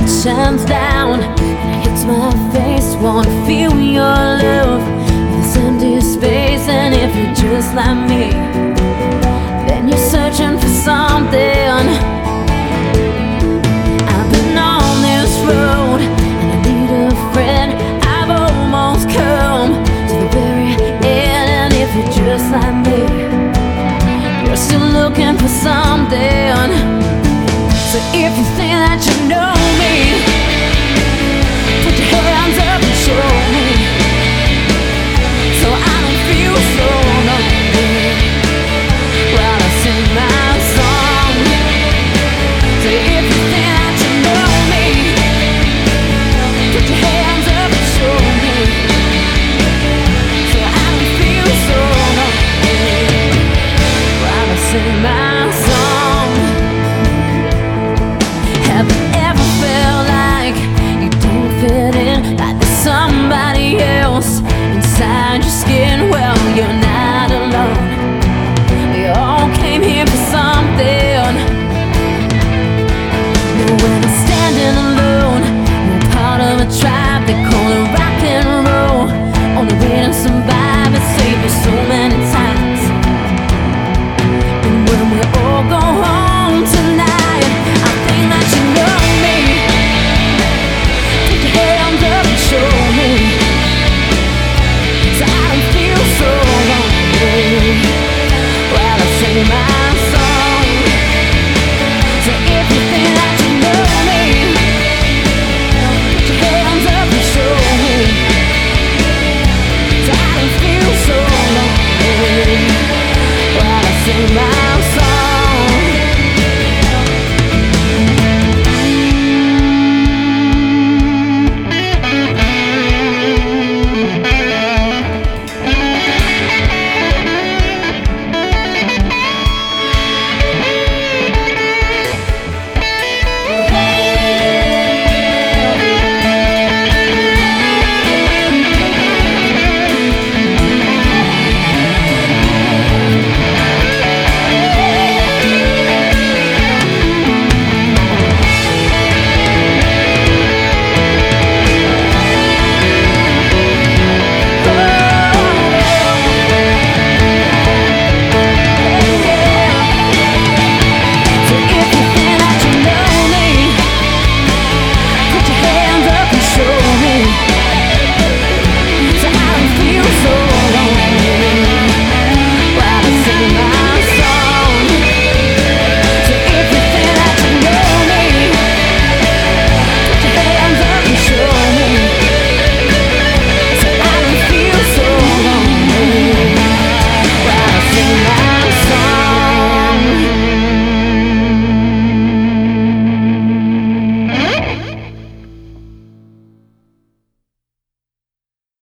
shines down and it hits my face. Wanna feel your love in this empty space. And if you're just like me, then you're searching for something. I've been on this road and I need a friend. I've almost come to the very end. And if you're just like me, you're still looking for something. So if you think that you know me, put your hands up and show